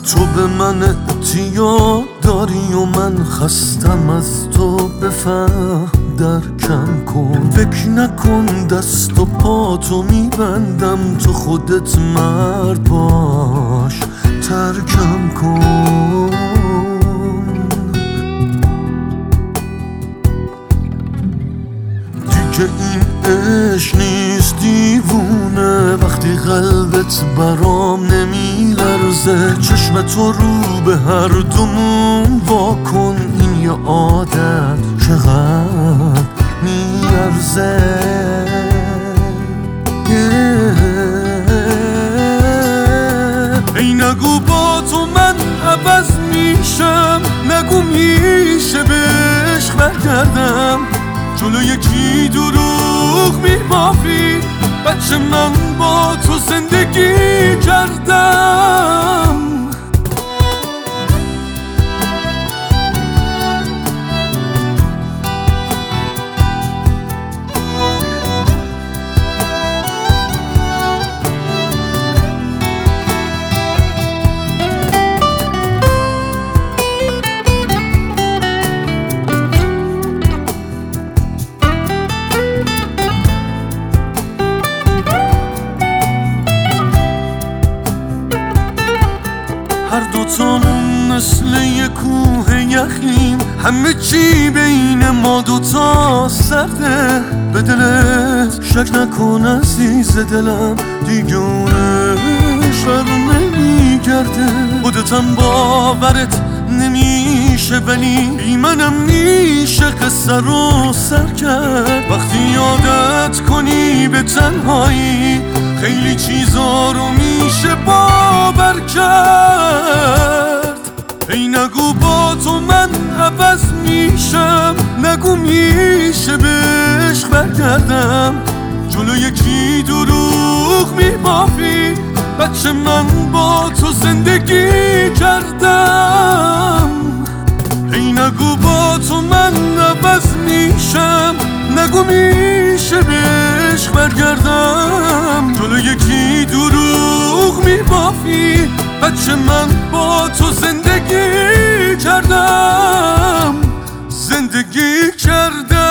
تو به من اعتیاد داری و من خستم از تو، بفهم درکم کن. فکر نکن دست و پاتو میبندم، تو خودت مرد باش ترکم کن. دیگه این عشق نیست دیوونه، وقتی قلبت برام نمیلرزه. چشم تو رو به هر دومون واکن، این یه عادت چقدر میارزه. ای نگو با تو من عوض میشم، نگو میشه به عشق برگردم. جلو یکی دروغ میبافی، بچه من با تو زندگی کردم. هر دوتامون مثل یه کوه یخیم، همه چی بین ما دوتا سرده. به دلت شک نکن عزیز دلم، دیگه اونش بر نمیگرده. خودتم باورت نمیشه ولی بی منم میشه قصه رو سر کرد. وقتی یادت کنی به تنهایی، خیلی چیزا رو میشه باور کرد. ای نگو با تو من عوض میشم، نگو میشه به عشق برگردم. جلو یکی دروغ میبافی، بچه من با تو زندگی کردم. ای نگو با تو من عوض میشم، نگو میشه به عشق برگردم. جلو یکی دروغ میبافی، بچه من با تو زندگی کردم. زندگی کردم.